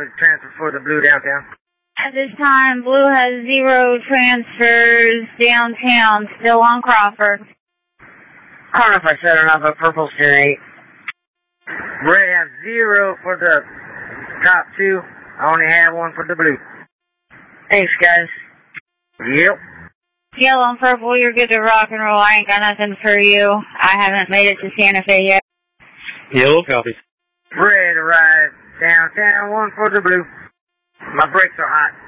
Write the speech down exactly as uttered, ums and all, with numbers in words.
copy transfer for the blue downtown. At this time, blue has zero transfers downtown, still on Crawford. I don't know if I said enough, but purple's ten eight. Red has zero for the top two. I only have one for the blue. Thanks, guys. Yep. Yellow and purple, you're good to rock and roll. I ain't got nothing for you. I haven't made it to Santa Fe yet. Yellow copy. Red arrived downtown, one for the blue. My brakes are hot.